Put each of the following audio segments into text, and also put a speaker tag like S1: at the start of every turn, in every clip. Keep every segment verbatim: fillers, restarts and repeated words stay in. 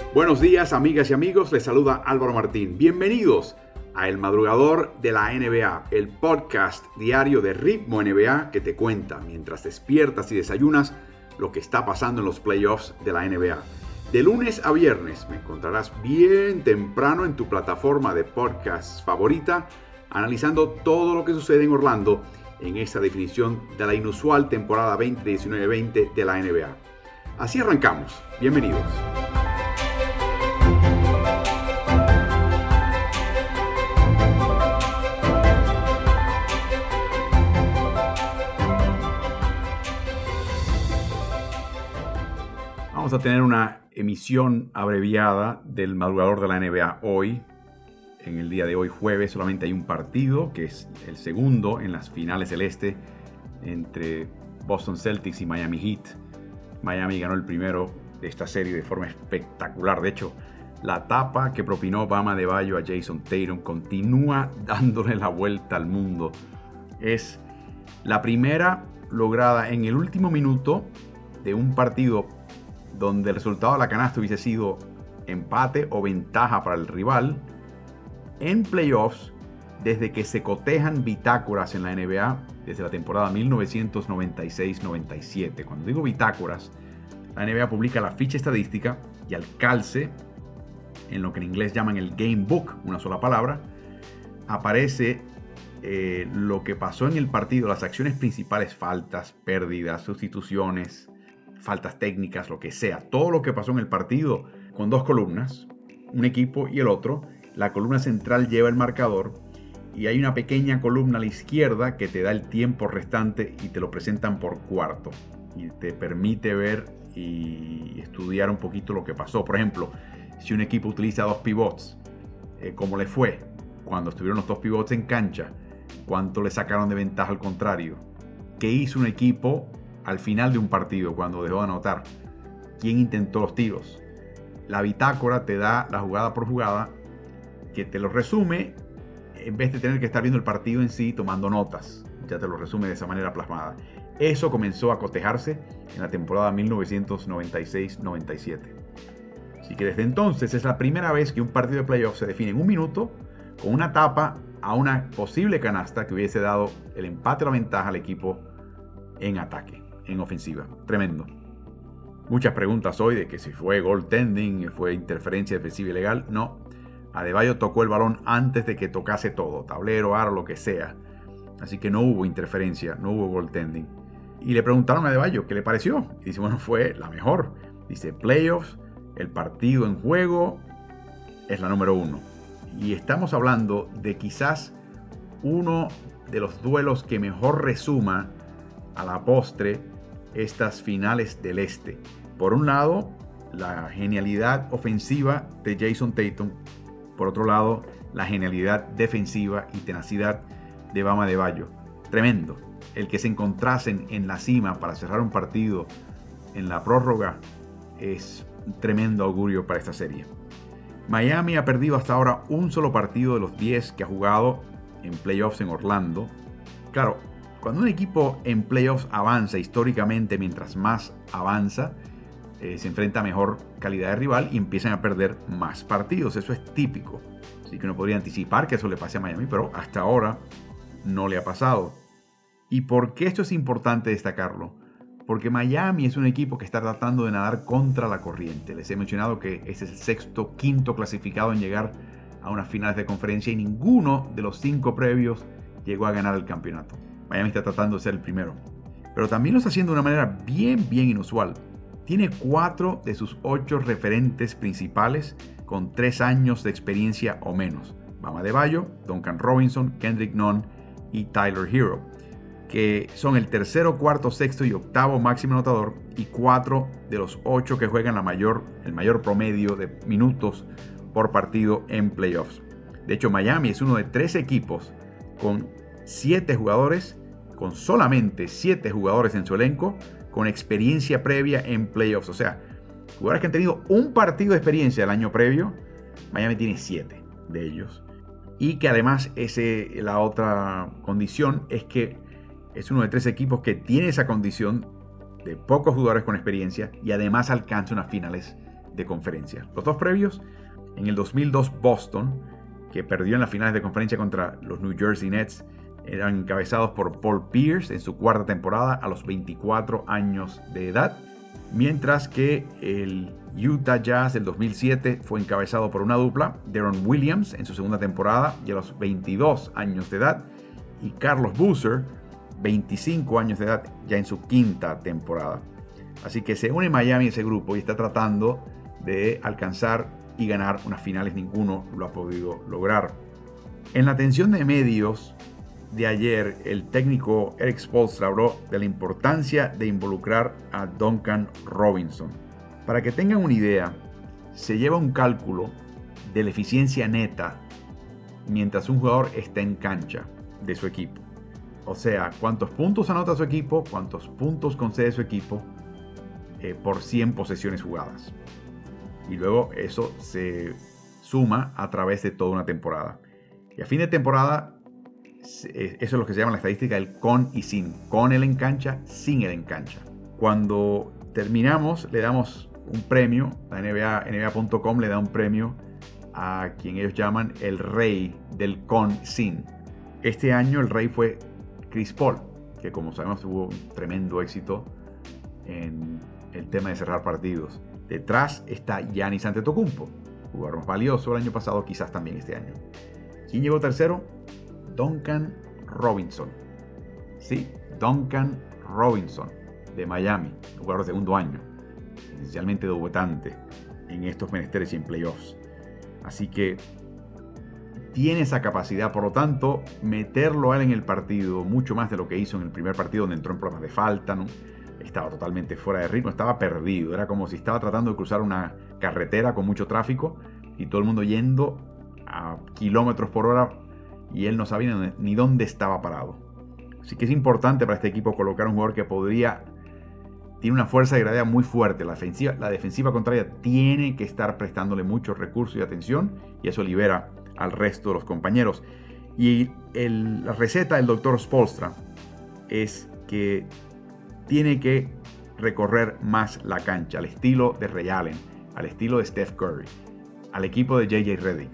S1: Buenos días, amigas y amigos, les saluda Álvaro Martín. Bienvenidos a El Madrugador de la N B A, el podcast diario de Ritmo N B A que te cuenta mientras despiertas y desayunas lo que está pasando en los playoffs de la N B A. De lunes a viernes me encontrarás bien temprano en tu plataforma de podcasts favorita, analizando todo lo que sucede en Orlando en esta definición de la inusual temporada veinte diecinueve veinte de la N B A. Así arrancamos. Bienvenidos. Vamos a tener una emisión abreviada del Madrugador de la N B A hoy. En el día de hoy, jueves, solamente hay un partido, que es el segundo en las finales del Este, entre Boston Celtics y Miami Heat. Miami ganó el primero de esta serie de forma espectacular. De hecho, la tapa que propinó Bam Adebayo a Jason Tatum continúa dándole la vuelta al mundo. Es la primera lograda en el último minuto de un partido donde el resultado de la canasta hubiese sido empate o ventaja para el rival en playoffs desde que se cotejan bitácoras en la N B A desde la temporada mil novecientos noventa y seis noventa y siete. Cuando digo bitácoras, la N B A publica la ficha estadística y al calce, en lo que en inglés llaman el game book, una sola palabra, aparece eh, lo que pasó en el partido, las acciones principales, faltas, pérdidas, sustituciones, faltas técnicas, lo que sea, todo lo que pasó en el partido, con dos columnas, un equipo y el otro. La columna central lleva el marcador y hay una pequeña columna a la izquierda que te da el tiempo restante y te lo presentan por cuarto y te permite ver y estudiar un poquito lo que pasó. Por ejemplo, si un equipo utiliza dos pivots, eh, ¿cómo le fue cuando estuvieron los dos pivots en cancha? ¿Cuánto le sacaron de ventaja al contrario? ¿Qué hizo un equipo al final de un partido cuando dejó de anotar? ¿Quién intentó los tiros? La bitácora te da la jugada por jugada, que te lo resume en vez de tener que estar viendo el partido en sí tomando notas. Ya te lo resume de esa manera plasmada. Eso comenzó a cotejarse en la temporada mil novecientos noventa y seis noventa y siete. Así que desde entonces es la primera vez que un partido de playoff se define en un minuto con una tapa a una posible canasta que hubiese dado el empate o la ventaja al equipo en ataque, en ofensiva. Tremendo. Muchas preguntas hoy de que si fue goaltending, fue interferencia defensiva ilegal. No. Adebayo tocó el balón antes de que tocase todo, tablero, aro, lo que sea. Así que no hubo interferencia, no hubo goaltending. Y le preguntaron a Adebayo qué le pareció. Y dice, bueno, fue la mejor. Dice, playoffs, el partido en juego es la número uno. Y estamos hablando de quizás uno de los duelos que mejor resuma a la postre estas finales del Este. Por un lado, la genialidad ofensiva de Jason Tatum. Por otro lado, la genialidad defensiva y tenacidad de Bam Adebayo. Tremendo. El que se encontrasen en la cima para cerrar un partido en la prórroga es un tremendo augurio para esta serie. Miami ha perdido hasta ahora un solo partido de los diez que ha jugado en playoffs en Orlando. Claro, cuando un equipo en playoffs avanza históricamente, mientras más avanza, eh, se enfrenta a mejor calidad de rival y empiezan a perder más partidos. Eso es típico. Así que uno podría anticipar que eso le pase a Miami, pero hasta ahora no le ha pasado. ¿Y por qué esto es importante destacarlo? Porque Miami es un equipo que está tratando de nadar contra la corriente. Les he mencionado que este es el sexto, quinto clasificado en llegar a unas finales de conferencia y ninguno de los cinco previos llegó a ganar el campeonato. Miami está tratando de ser el primero. Pero también lo está haciendo de una manera bien, bien inusual. Tiene cuatro de sus ocho referentes principales con tres años de experiencia o menos. Bam Adebayo, Duncan Robinson, Kendrick Nunn y Tyler Hero, que son el tercero, cuarto, sexto y octavo máximo anotador y cuatro de los ocho que juegan la mayor, el mayor promedio de minutos por partido en playoffs. De hecho, Miami es uno de tres equipos con siete jugadores, con solamente siete jugadores en su elenco, con experiencia previa en playoffs. O sea, jugadores que han tenido un partido de experiencia el año previo. Miami tiene siete de ellos. Y que además ese, la otra condición es que es uno de tres equipos que tiene esa condición de pocos jugadores con experiencia y además alcanza unas finales de conferencia. Los dos previos, en el dos mil dos Boston, que perdió en las finales de conferencia contra los New Jersey Nets, eran encabezados por Paul Pierce en su cuarta temporada a los veinticuatro años de edad, mientras que el Utah Jazz del dos mil siete fue encabezado por una dupla, Deron Williams en su segunda temporada y a los veintidós años de edad, y Carlos Boozer, veinticinco años de edad, ya en su quinta temporada. Así que se une Miami a ese grupo y está tratando de alcanzar y ganar unas finales. Ninguno lo ha podido lograr. En la atención de medios de ayer, el técnico Erik Spoelstra habló de la importancia de involucrar a Duncan Robinson. Para que tengan una idea, se lleva un cálculo de la eficiencia neta mientras un jugador está en cancha de su equipo. O sea, cuántos puntos anota su equipo, cuántos puntos concede su equipo eh, por cien posesiones jugadas. Y luego eso se suma a través de toda una temporada. Y a fin de temporada, eso es lo que se llama la estadística del con y sin. Con él en cancha, sin él en cancha. Cuando terminamos, le damos un premio. La N B A, N B A punto com le da un premio a quien ellos llaman el rey del con-sin. Este año el rey fue Chris Paul, que como sabemos tuvo un tremendo éxito en el tema de cerrar partidos. Detrás está Giannis Antetokounmpo, jugador más valioso el año pasado, quizás también este año. ¿Quién llegó tercero? Duncan Robinson. Sí, Duncan Robinson, de Miami, jugador de segundo año, esencialmente debutante en estos menesteres y en playoffs. Así que tiene esa capacidad, por lo tanto, meterlo a él en el partido, mucho más de lo que hizo en el primer partido, donde entró en problemas de falta, ¿no? Estaba totalmente fuera de ritmo, estaba perdido. Era como si estaba tratando de cruzar una carretera con mucho tráfico y todo el mundo yendo a kilómetros por hora y él no sabía ni dónde estaba parado. Así que es importante para este equipo colocar un jugador que podría... Tiene una fuerza de gravedad muy fuerte. La defensiva, la defensiva contraria tiene que estar prestándole muchos recursos y atención, y eso libera al resto de los compañeros. Y el, la receta del doctor Spoelstra es que tiene que recorrer más la cancha, al estilo de Ray Allen, al estilo de Steph Curry, al equipo de J J Redick.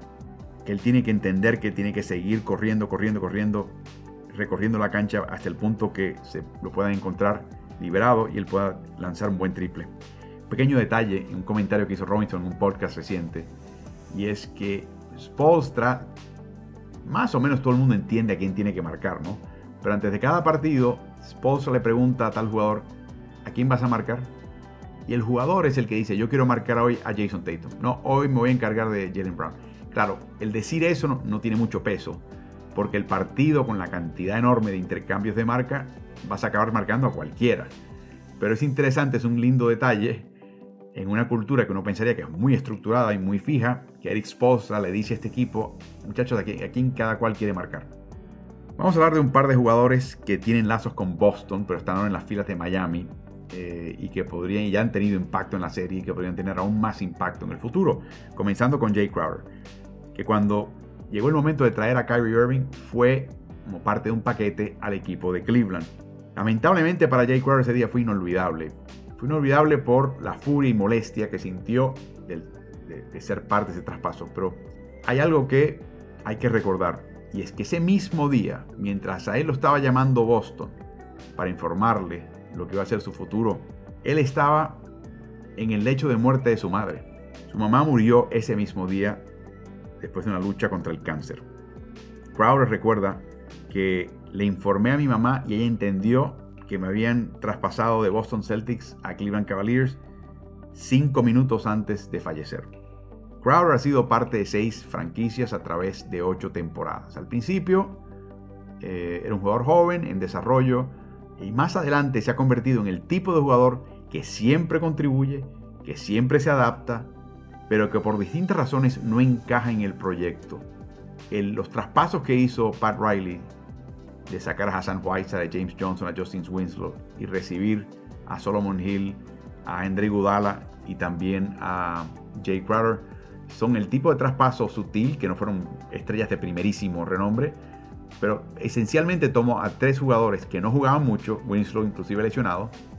S1: Que él tiene que entender que tiene que seguir corriendo, corriendo, corriendo, recorriendo la cancha hasta el punto que se lo puedan encontrar liberado y él pueda lanzar un buen triple. Pequeño detalle, un comentario que hizo Robinson en un podcast reciente, y es que Spoelstra, más o menos todo el mundo entiende a quién tiene que marcar, ¿no? Pero antes de cada partido, Spoelstra le pregunta a tal jugador, ¿a quién vas a marcar? Y el jugador es el que dice, yo quiero marcar hoy a Jason Tatum. No, hoy me voy a encargar de Jaylen Brown. Claro, el decir eso no, no tiene mucho peso, porque el partido, con la cantidad enorme de intercambios de marca, vas a acabar marcando a cualquiera. Pero es interesante, es un lindo detalle en una cultura que uno pensaría que es muy estructurada y muy fija, que Erik Spoelstra le dice a este equipo, muchachos, ¿a quién cada cual quiere marcar? Vamos a hablar de un par de jugadores que tienen lazos con Boston, pero están ahora en las filas de Miami, eh, y que podrían, y ya han tenido impacto en la serie, y que podrían tener aún más impacto en el futuro. Comenzando con Jay Crowder, que cuando llegó el momento de traer a Kyrie Irving, fue como parte de un paquete al equipo de Cleveland. Lamentablemente para Jay Crowder ese día fue inolvidable. Fue inolvidable por la furia y molestia que sintió de, de, de ser parte de ese traspaso. Pero hay algo que hay que recordar, y es que ese mismo día, mientras a él lo estaba llamando Boston para informarle lo que iba a ser su futuro, él estaba en el lecho de muerte de su madre. Su mamá murió ese mismo día después de una lucha contra el cáncer. Crowder recuerda que le informé a mi mamá y ella entendió que me habían traspasado de Boston Celtics a Cleveland Cavaliers cinco minutos antes de fallecer. Crowder ha sido parte de seis franquicias a través de ocho temporadas. Al principio eh, era un jugador joven, en desarrollo, y más adelante se ha convertido en el tipo de jugador que siempre contribuye, que siempre se adapta, pero que por distintas razones no encaja en el proyecto. El, los traspasos que hizo Pat Riley, de sacar a Hassan Whiteside, a James Johnson, a Justin Winslow, y recibir a Solomon Hill, a Andre Iguodala y también a Jay Crowder, son el tipo de traspaso sutil, que no fueron estrellas de primerísimo renombre, pero esencialmente tomó a tres jugadores que no jugaban mucho, Winslow inclusive lesionado,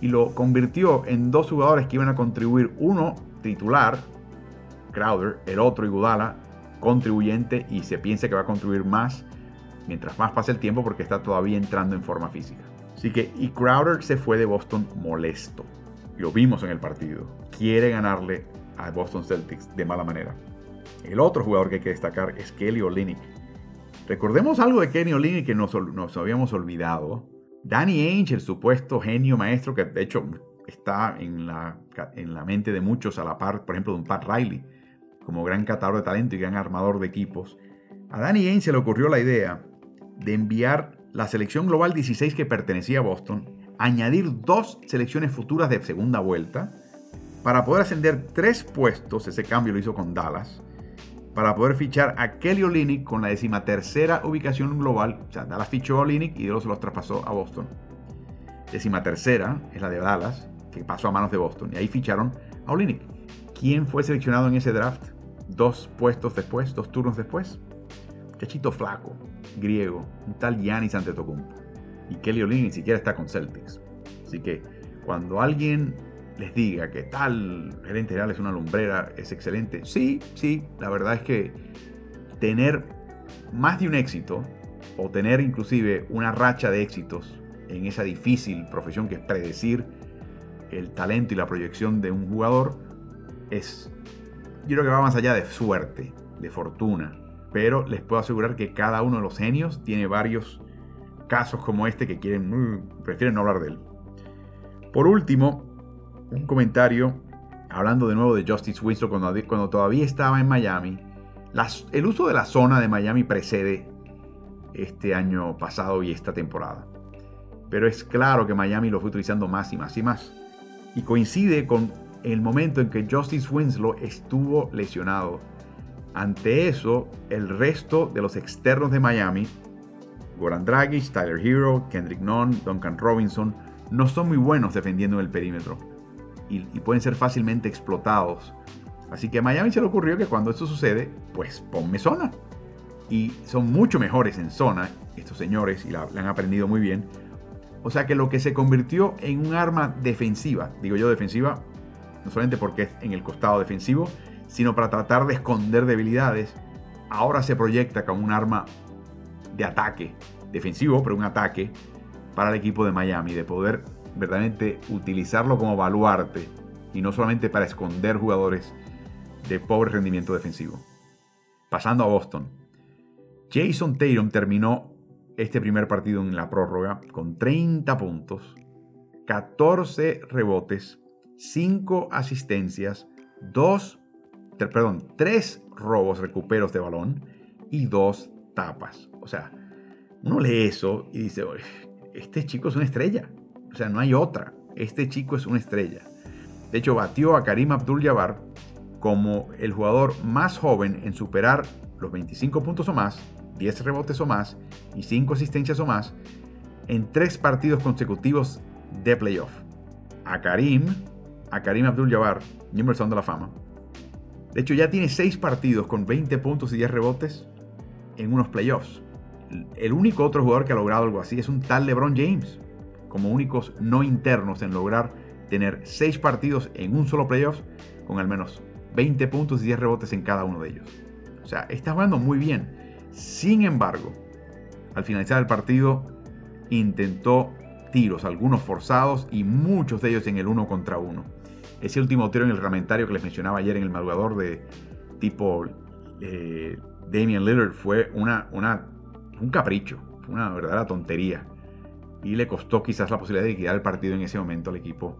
S1: y lo convirtió en dos jugadores que iban a contribuir, uno titular, Crowder, el otro Iguodala, contribuyente, y se piensa que va a contribuir más mientras más pase el tiempo porque está todavía entrando en forma física. Así que, y Crowder se fue de Boston molesto. Lo vimos en el partido. Quiere ganarle a Boston Celtics de mala manera. El otro jugador que hay que destacar es Kelly Olynyk. Recordemos algo de Kelly Olynyk que nos, nos habíamos olvidado. Danny Ainge, el supuesto genio maestro, que de hecho está en la, en la mente de muchos a la par, por ejemplo, de un Pat Riley, como gran catador de talento y gran armador de equipos. A Danny Ainge se le ocurrió la idea de enviar la selección global dieciséis que pertenecía a Boston, añadir dos selecciones futuras de segunda vuelta para poder ascender tres puestos. Ese cambio lo hizo con Dallas, para poder fichar a Kelly Olynyk con la decimatercera ubicación global. O sea, Dallas fichó a Olynyk y luego se los traspasó a Boston. Decimatercera es la de Dallas, que pasó a manos de Boston, y ahí ficharon a Olynyk. ¿Quién fue seleccionado en ese draft? Dos puestos después, dos turnos después. Chachito flaco, griego, un tal Giannis Antetokounmpo. Y Kelly Olynyk ni siquiera está con Celtics. Así que cuando alguien les diga que tal gerente general es una lumbrera, es excelente. Sí, sí, la verdad es que tener más de un éxito, o tener inclusive una racha de éxitos en esa difícil profesión que es predecir el talento y la proyección de un jugador, es, yo creo que va más allá de suerte, de fortuna. Pero les puedo asegurar que cada uno de los genios tiene varios casos como este que quieren, prefieren no hablar de él. Por último, un comentario hablando de nuevo de Justice Winslow cuando, cuando todavía estaba en Miami. Las, el uso de la zona de Miami precede este año pasado y esta temporada. Pero es claro que Miami lo fue utilizando más y más y más. Y coincide con el momento en que Justice Winslow estuvo lesionado. Ante eso, el resto de los externos de Miami, Goran Dragic, Tyler Hero, Kendrick Nunn, Duncan Robinson, no son muy buenos defendiendo en el perímetro y, y pueden ser fácilmente explotados. Así que a Miami se le ocurrió que cuando esto sucede, pues ponme zona. Y son mucho mejores en zona estos señores y la, la han aprendido muy bien. O sea que lo que se convirtió en un arma defensiva, digo yo defensiva, no solamente porque es en el costado defensivo, sino para tratar de esconder debilidades, ahora se proyecta como un arma de ataque, defensivo, pero un ataque para el equipo de Miami, de poder verdaderamente utilizarlo como baluarte y no solamente para esconder jugadores de pobre rendimiento defensivo. Pasando a Boston, Jason Tatum terminó este primer partido en la prórroga con treinta puntos, catorce rebotes, cinco asistencias, dos perdón, tres robos, recuperos de balón y dos tapas. O sea, uno lee eso y dice, este chico es una estrella. O sea, no hay otra. Este chico es una estrella. De hecho, batió a Kareem Abdul-Jabbar como el jugador más joven en superar los veinticinco puntos o más, diez rebotes o más y cinco asistencias o más en tres partidos consecutivos de playoff. A Kareem, a Kareem Abdul-Jabbar, miembro del Salón de la Fama. De hecho, ya tiene seis partidos con veinte puntos y diez rebotes en unos playoffs. El único otro jugador que ha logrado algo así es un tal LeBron James, como únicos no internos en lograr tener seis partidos en un solo playoff con al menos veinte puntos y diez rebotes en cada uno de ellos. O sea, está jugando muy bien. Sin embargo, al finalizar el partido, intentó tiros, algunos forzados y muchos de ellos en el uno contra uno. Ese último tiro en el reglamentario que les mencionaba ayer en el madrugador de tipo eh, Damian Lillard fue una, una, un capricho, una verdadera tontería. Y le costó quizás la posibilidad de liquidar el partido en ese momento al equipo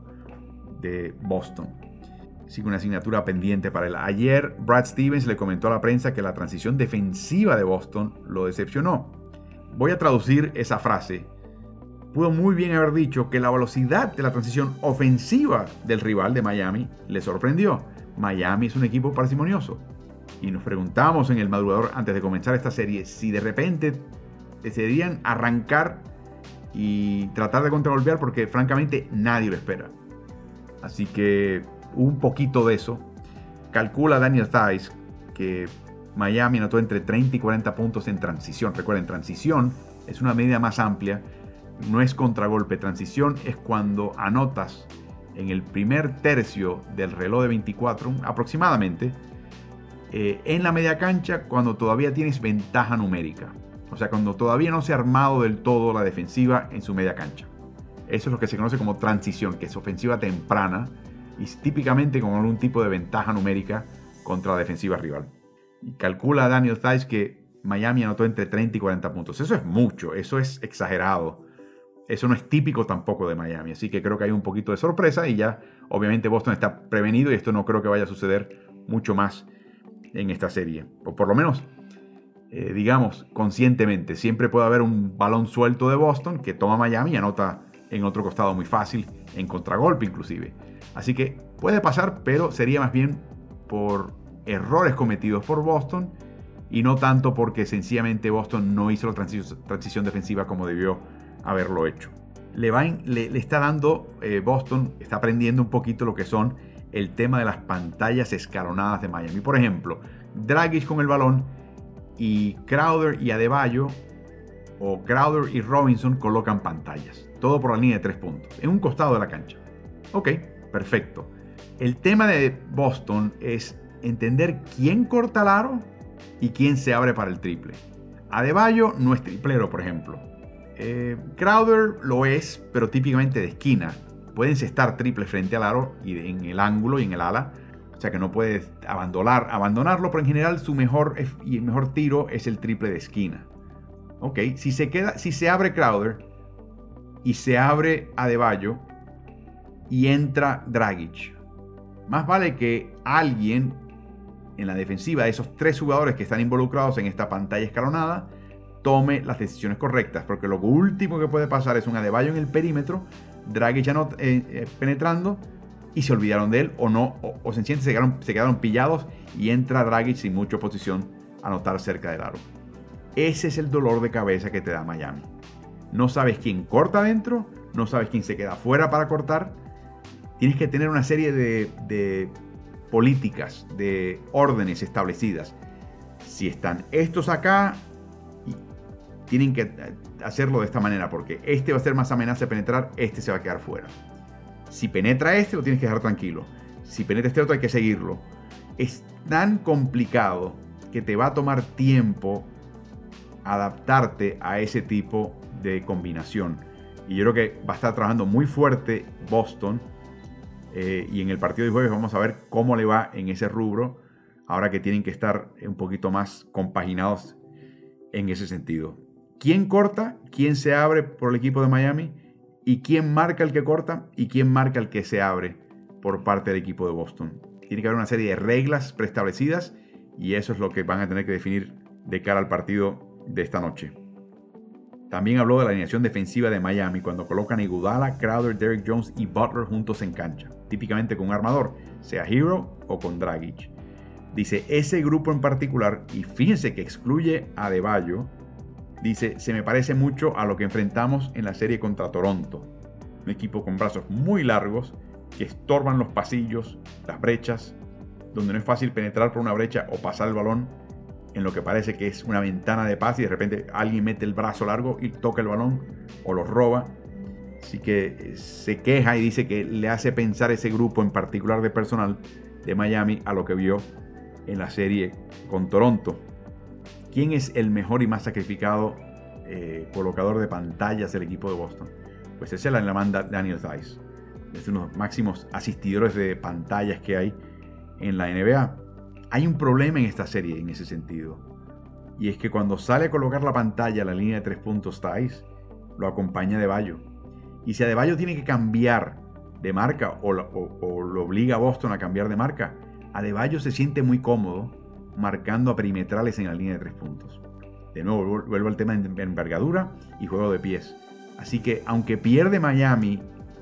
S1: de Boston. Así que una asignatura pendiente para él. Ayer Brad Stevens le comentó a la prensa que la transición defensiva de Boston lo decepcionó. Voy a traducir esa frase. Pudo muy bien haber dicho que la velocidad de la transición ofensiva del rival de Miami le sorprendió. Miami es un equipo parsimonioso. Y nos preguntamos en el madrugador antes de comenzar esta serie si de repente decidían arrancar y tratar de contragolpear porque francamente nadie lo espera. Así que un poquito de eso. Calcula Daniel Theis que Miami anotó entre treinta y cuarenta puntos en transición. Recuerden, transición es una medida más amplia no es contragolpe. Transición es cuando anotas en el primer tercio del reloj de veinticuatro, aproximadamente, eh, en la media cancha, cuando todavía tienes ventaja numérica. O sea, cuando todavía no se ha armado del todo la defensiva en su media cancha. Eso es lo que se conoce como transición, que es ofensiva temprana y típicamente con algún tipo de ventaja numérica contra la defensiva rival. Y calcula Daniel Theis que Miami anotó entre treinta y cuarenta puntos. Eso es mucho, eso es exagerado. Eso no es típico tampoco de Miami, así que creo que hay un poquito de sorpresa y ya obviamente Boston está prevenido y esto no creo que vaya a suceder mucho más en esta serie. O por lo menos, eh, digamos, conscientemente. Siempre puede haber un balón suelto de Boston que toma Miami y anota en otro costado muy fácil, en contragolpe inclusive. Así que puede pasar, pero sería más bien por errores cometidos por Boston y no tanto porque sencillamente Boston no hizo la transición, transición defensiva como debió haberlo hecho. Le, va en, le, le está dando, eh, Boston está aprendiendo un poquito lo que son el tema de las pantallas escalonadas de Miami. Por ejemplo, Dragic con el balón y Crowder y Adebayo o Crowder y Robinson colocan pantallas. Todo por la línea de tres puntos, en un costado de la cancha. Ok, perfecto. El tema de Boston es entender quién corta el aro y quién se abre para el triple. Adebayo no es triplero, por ejemplo. Eh, Crowder lo es, pero típicamente de esquina. Pueden estar triple frente al aro y en el ángulo y en el ala. O sea que no puedes abandonar, abandonarlo, pero en general su mejor y el mejor tiro es el triple de esquina. Ok, si se queda, si se abre Crowder y se abre Adebayo y entra Dragic, más vale que alguien en la defensiva de esos tres jugadores que están involucrados en esta pantalla escalonada tome las decisiones correctas, porque lo último que puede pasar es un Adebayo en el perímetro, Dragic ya no, eh, eh, penetrando y se olvidaron de él o no, o, o sencillamente se quedaron, se quedaron pillados y entra Dragic sin mucha oposición a anotar cerca del aro. Ese es el dolor de cabeza que te da Miami. No sabes quién corta adentro, no sabes quién se queda afuera para cortar. Tienes que tener una serie de, de políticas, de órdenes establecidas. Si están estos acá, tienen que hacerlo de esta manera, porque este va a ser más amenaza de penetrar, este se va a quedar fuera. Si penetra este, lo tienes que dejar tranquilo. Si penetra este otro, hay que seguirlo. Es tan complicado que te va a tomar tiempo adaptarte a ese tipo de combinación. Y yo creo que va a estar trabajando muy fuerte Boston. Eh, y en el partido de jueves vamos a ver cómo le va en ese rubro, ahora que tienen que estar un poquito más compaginados en ese sentido. ¿Quién corta? ¿Quién se abre por el equipo de Miami? ¿Y quién marca el que corta? ¿Y quién marca el que se abre por parte del equipo de Boston? Tiene que haber una serie de reglas preestablecidas y eso es lo que van a tener que definir de cara al partido de esta noche. También habló de la alineación defensiva de Miami cuando colocan a Iguodala, Crowder, Derrick Jones y Butler juntos en cancha, típicamente con un armador, sea Hero o con Dragic. Dice, ese grupo en particular, y fíjense que excluye a Adebayo, dice, se me parece mucho a lo que enfrentamos en la serie contra Toronto. Un equipo con brazos muy largos que estorban los pasillos, las brechas, donde no es fácil penetrar por una brecha o pasar el balón en lo que parece que es una ventana de paz y de repente alguien mete el brazo largo y toca el balón o lo roba. Así que se queja y dice que le hace pensar ese grupo en particular de personal de Miami a lo que vio en la serie con Toronto. ¿Quién es el mejor y más sacrificado eh, colocador de pantallas del equipo de Boston? Pues esa es la manda Daniel Theis. Es uno de los máximos asistidores de pantallas que hay en la N B A. Hay un problema en esta serie en ese sentido. Y es que cuando sale a colocar la pantalla a la línea de tres puntos Theis, lo acompaña Adebayo. Y si Adebayo tiene que cambiar de marca o lo, o, o lo obliga a Boston a cambiar de marca, Adebayo se siente muy cómodo marcando a perimetrales en la línea de tres puntos. De nuevo, vuelvo al tema de envergadura y juego de pies. Así que, aunque pierde Miami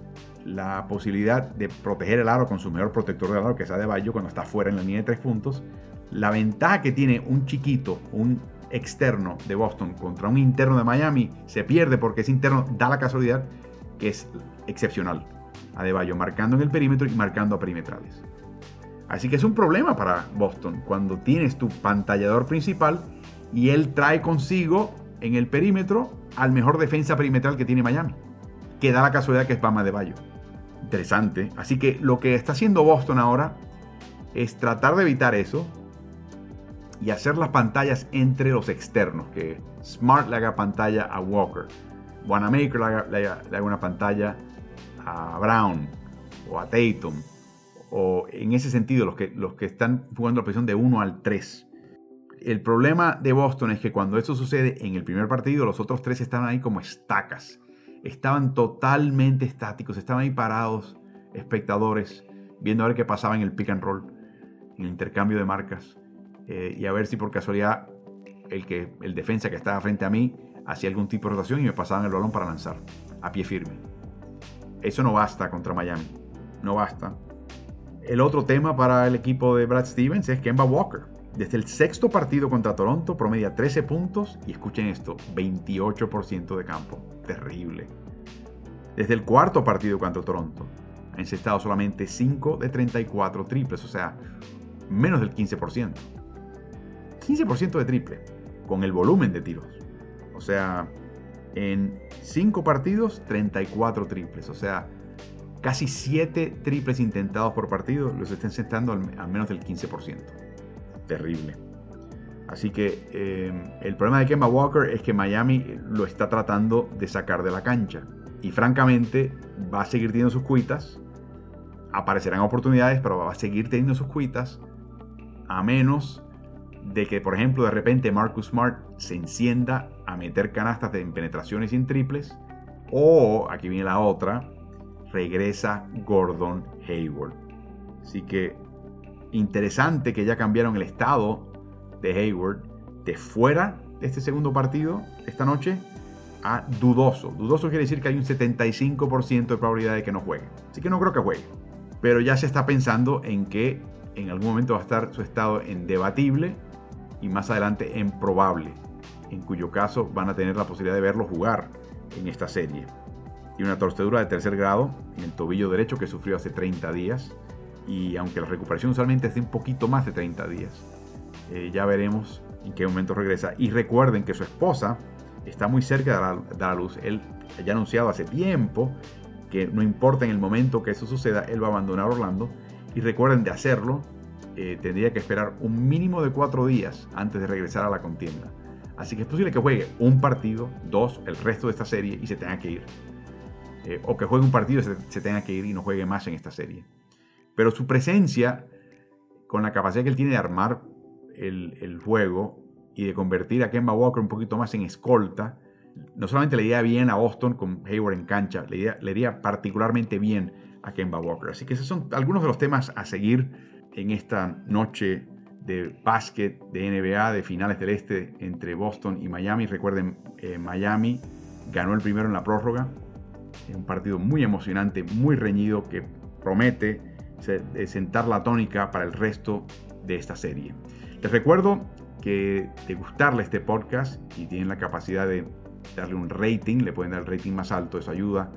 S1: la posibilidad de proteger el aro con su mejor protector del aro, que es Adebayo, cuando está fuera en la línea de tres puntos, la ventaja que tiene un chiquito, un externo de Boston contra un interno de Miami, se pierde porque ese interno da la casualidad que es excepcional. Adebayo marcando en el perímetro y marcando a perimetrales. Así que es un problema para Boston cuando tienes tu pantallador principal y él trae consigo en el perímetro al mejor defensa perimetral que tiene Miami, que da la casualidad que es Bam Adebayo. Interesante. Así que lo que está haciendo Boston ahora es tratar de evitar eso y hacer las pantallas entre los externos, que Smart le haga pantalla a Walker, Wanamaker le haga, le haga, le haga una pantalla a Brown o a Tatum, o en ese sentido los que, los que están jugando la posición de uno al tres. El problema de Boston es que cuando esto sucede en el primer partido, los otros tres estaban ahí como estacas. Estaban totalmente estáticos, estaban ahí parados, espectadores, viendo a ver qué pasaba en el pick and roll, en el intercambio de marcas, eh, y a ver si por casualidad el, que, el defensa que estaba frente a mí hacía algún tipo de rotación y me pasaban el balón para lanzar a pie firme. Eso no basta contra Miami, no basta. El otro tema para el equipo de Brad Stevens es Kemba Walker. Desde el sexto partido contra Toronto promedia trece puntos y escuchen esto, veintiocho por ciento de campo. Terrible. Desde el cuarto partido contra Toronto ha encestado solamente cinco de treinta y cuatro triples, o sea, menos del quince por ciento. quince por ciento de triple, con el volumen de tiros. O sea, en cinco partidos, treinta y cuatro triples, o sea, casi siete triples intentados por partido los está encestando al, al menos del quince por ciento. Terrible. Así que eh, el problema de Kemba Walker es que Miami lo está tratando de sacar de la cancha. Y francamente va a seguir teniendo sus cuitas. Aparecerán oportunidades, pero va a seguir teniendo sus cuitas. A menos de que, por ejemplo, de repente Marcus Smart se encienda a meter canastas en penetraciones y en triples. O, aquí viene la otra, regresa Gordon Hayward. Así que interesante que ya cambiaron el estado de Hayward de fuera de este segundo partido esta noche a dudoso. Dudoso quiere decir que hay un setenta y cinco por ciento de probabilidad de que no juegue. Así que no creo que juegue. Pero ya se está pensando en que en algún momento va a estar su estado en debatible y más adelante en probable, en cuyo caso van a tener la posibilidad de verlo jugar en esta serie. Tiene una torcedura de tercer grado en el tobillo derecho que sufrió hace treinta días. Y aunque la recuperación usualmente es de un poquito más de treinta días, eh, ya veremos en qué momento regresa. Y recuerden que su esposa está muy cerca de dar, dar a luz. Él ya ha anunciado hace tiempo que no importa en el momento que eso suceda, él va a abandonar Orlando. Y recuerden, de hacerlo, eh, tendría que esperar un mínimo de cuatro días antes de regresar a la contienda. Así que es posible que juegue un partido, dos, el resto de esta serie y se tenga que ir. Eh, o que juegue un partido y se, se tenga que ir y no juegue más en esta serie. Pero su presencia, con la capacidad que él tiene de armar el, el juego y de convertir a Kemba Walker un poquito más en escolta, no solamente le iría bien a Boston con Hayward en cancha, le iría, le iría particularmente bien a Kemba Walker. Así que esos son algunos de los temas a seguir en esta noche de básquet de N B A, de finales del este entre Boston y Miami. Recuerden, eh, Miami ganó el primero en la prórroga, en un partido muy emocionante, muy reñido, que promete sentar la tónica para el resto de esta serie. Les recuerdo que de gustarle este podcast y tienen la capacidad de darle un rating, le pueden dar el rating más alto, eso ayuda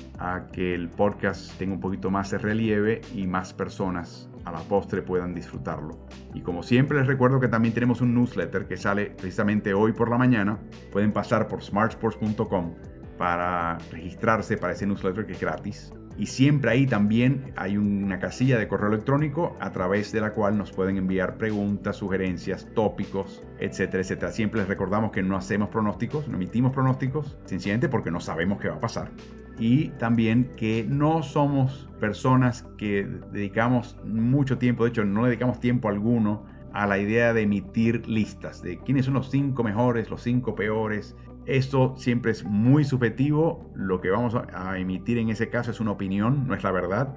S1: a que el podcast tenga un poquito más de relieve y más personas a la postre puedan disfrutarlo. Y como siempre les recuerdo que también tenemos un newsletter que sale precisamente hoy por la mañana. Pueden pasar por smart sports punto com para registrarse para ese newsletter que es gratis. Y siempre ahí también hay una casilla de correo electrónico a través de la cual nos pueden enviar preguntas, sugerencias, tópicos, etcétera, etcétera. Siempre les recordamos que no hacemos pronósticos, no emitimos pronósticos, sencillamente porque no sabemos qué va a pasar. Y también que no somos personas que dedicamos mucho tiempo, de hecho no dedicamos tiempo alguno a la idea de emitir listas de quiénes son los cinco mejores, los cinco peores. Esto siempre es muy subjetivo. Lo que vamos a emitir en ese caso es una opinión, no es la verdad.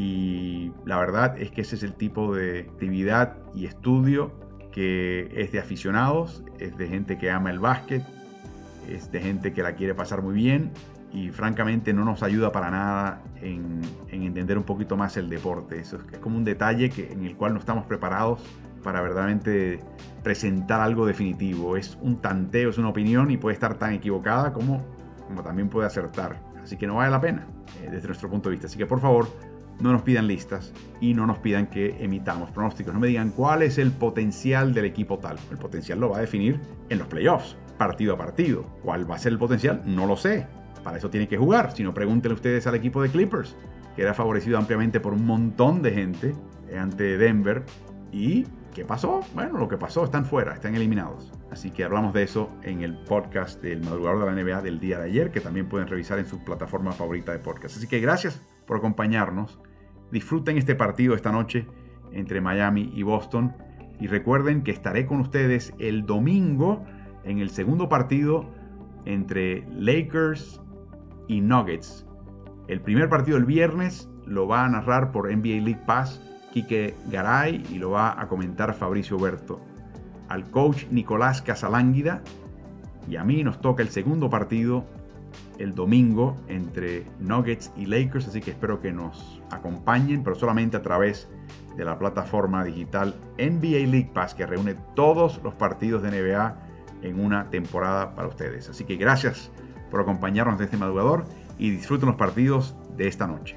S1: Y la verdad es que ese es el tipo de actividad y estudio que es de aficionados, es de gente que ama el básquet, es de gente que la quiere pasar muy bien y francamente no nos ayuda para nada en, en entender un poquito más el deporte. Eso es, es como un detalle que, en el cual no estamos preparados para verdaderamente presentar algo definitivo. Es un tanteo, es una opinión y puede estar tan equivocada como, como también puede acertar. Así que no vale la pena eh, desde nuestro punto de vista. Así que por favor, no nos pidan listas y no nos pidan que emitamos pronósticos. No me digan cuál es el potencial del equipo tal. El potencial lo va a definir en los playoffs. partido a partido. ¿Cuál va a ser el potencial? No lo sé. Para eso tiene que jugar. Si no, pregúntenle ustedes al equipo de Clippers, que era favorecido ampliamente por un montón de gente ante Denver. ¿Y qué pasó? Bueno, lo que pasó, están fuera, están eliminados. Así que hablamos de eso en el podcast del madrugador de la N B A del día de ayer, que también pueden revisar en su plataforma favorita de podcast. Así que gracias por acompañarnos. Disfruten este partido esta noche entre Miami y Boston. Y recuerden que estaré con ustedes el domingo en el segundo partido entre Lakers y Nuggets. El primer partido el viernes lo va a narrar por N B A League Pass Quique Garay y lo va a comentar Fabricio Berto. Al coach Nicolás Casalánguida y a mí nos toca el segundo partido el domingo entre Nuggets y Lakers, así que espero que nos acompañen, pero solamente a través de la plataforma digital N B A League Pass, que reúne todos los partidos de N B A en una temporada para ustedes. Así que gracias por acompañarnos de este madrugador y disfruten los partidos de esta noche.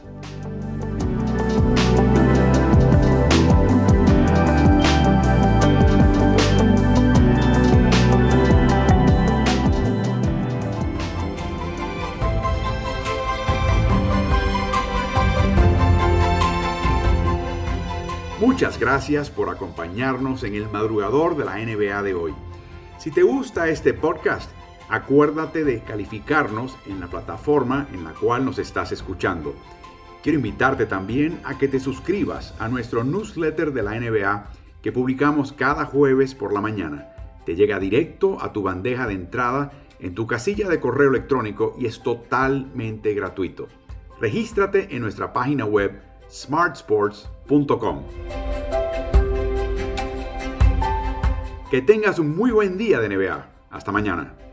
S1: Muchas gracias por acompañarnos en el madrugador de la N B A de hoy. Si te gusta este podcast, acuérdate de calificarnos en la plataforma en la cual nos estás escuchando. Quiero invitarte también a que te suscribas a nuestro newsletter de la N B A que publicamos cada jueves por la mañana. Te llega directo a tu bandeja de entrada en tu casilla de correo electrónico y es totalmente gratuito. Regístrate en nuestra página web smart sports punto com. Que tengas un muy buen día de N B A. Hasta mañana.